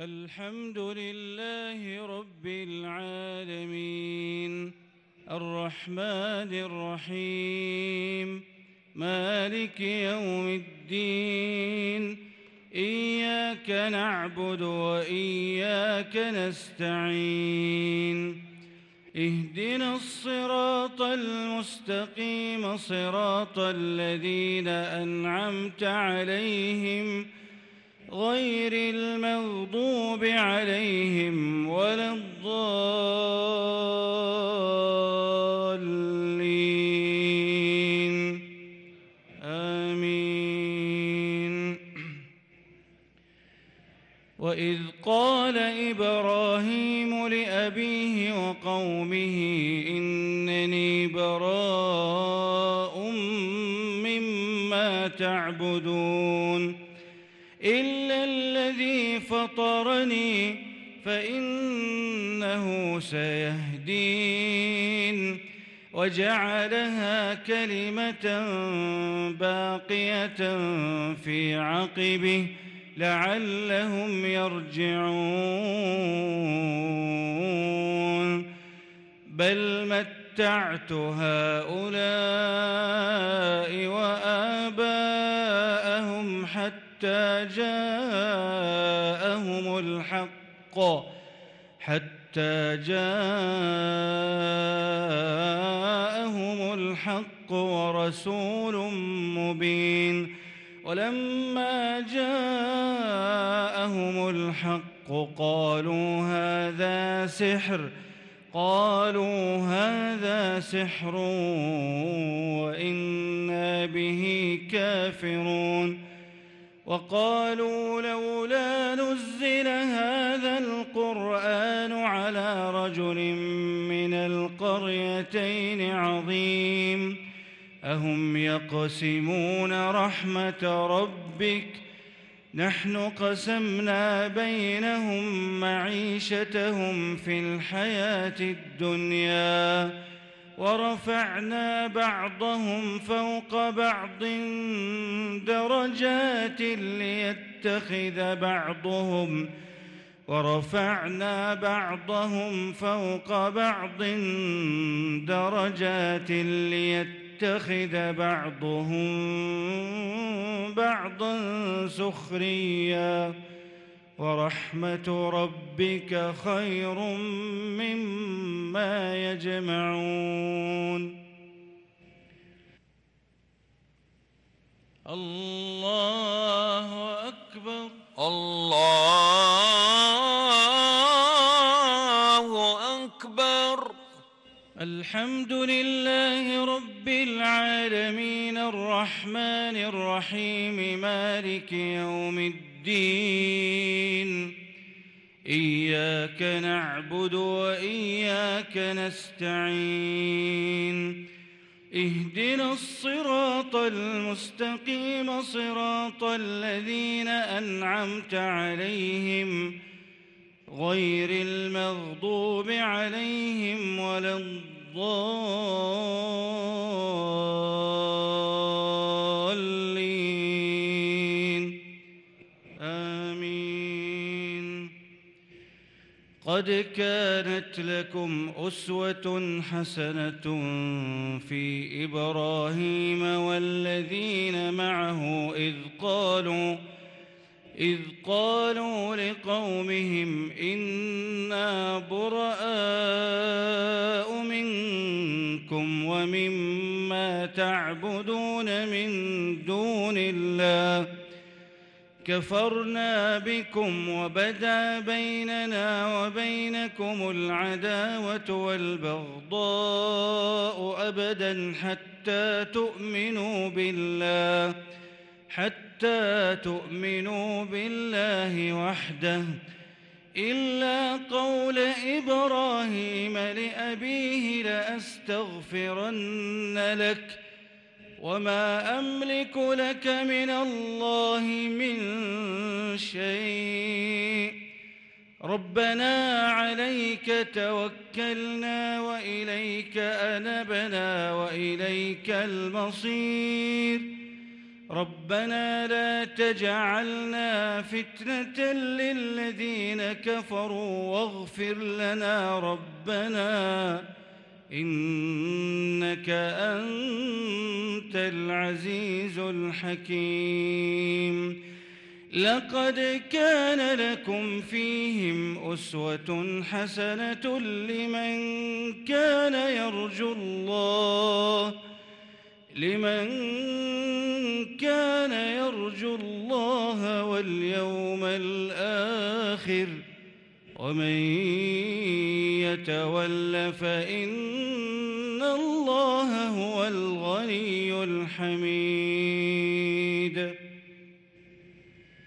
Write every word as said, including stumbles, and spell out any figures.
الحمد لله رب العالمين الرحمن الرحيم مالك يوم الدين إياك نعبد وإياك نستعين اهدنا الصراط المستقيم صراط الذين أنعمت عليهم غير المغضوب عليهم ولا الضالين آمين. وإذ قال إبراهيم لأبيه وقومه إنني براء مما تعبدون إلا الذي فطرني فإنه سيهدين وجعلها كلمة باقية في عقبه لعلهم يرجعون بل متعت هؤلاء وآباءهم حتى حتى جاءهم الحق حتى جاءهم الحق ورسول مبين ولما جاءهم الحق قالوا هذا سحر قالوا هذا سحر وإنا به كافرون وقالوا لولا نزل هذا القرآن على رجل من القريتين عظيم أهم يقسمون رحمة ربك نحن قسمنا بينهم معيشتهم في الحياة الدنيا ورفعنا بعضهم فوق بعض درجات ليتخذ بعضهم ورفعنا بعضهم فوق بعض درجات ليتخذ بعضهم بعضا سخريا ورحمة ربك خير مما يجمعون. الله أكبر الله أكبر. الحمد لله رب العالمين الرحمن الرحيم مالك يوم الدين إياك نعبد وإياك نستعين اهدنا الصراط المستقيم صراط الذين أنعمت عليهم غير المغضوب عليهم ولا الضالين آمين. قد كانت لكم أسوة حسنة في إبراهيم والذين معه إذ قالوا إذ قالوا لقومهم إنا براء منكم ومما تعبدون من دون الله كفرنا بكم وبدا بيننا وبينكم العداوة والبغضاء أبدا حتى تؤمنوا بالله حتى تؤمنوا بالله وحده إلا قول إبراهيم لأبيه لأستغفرن لك وما أملك لك من الله من شيء ربنا عليك توكلنا وإليك أنبنا وإليك المصير ربنا لا تجعلنا فتنة للذين كفروا واغفر لنا ربنا إنك أنت العزيز الحكيم. لقد كان لكم فيهم أسوة حسنة لمن كان يرجو الله لمن كان يرجو الله واليوم الآخر ومن يتول فإن الله هو الغني الحميد.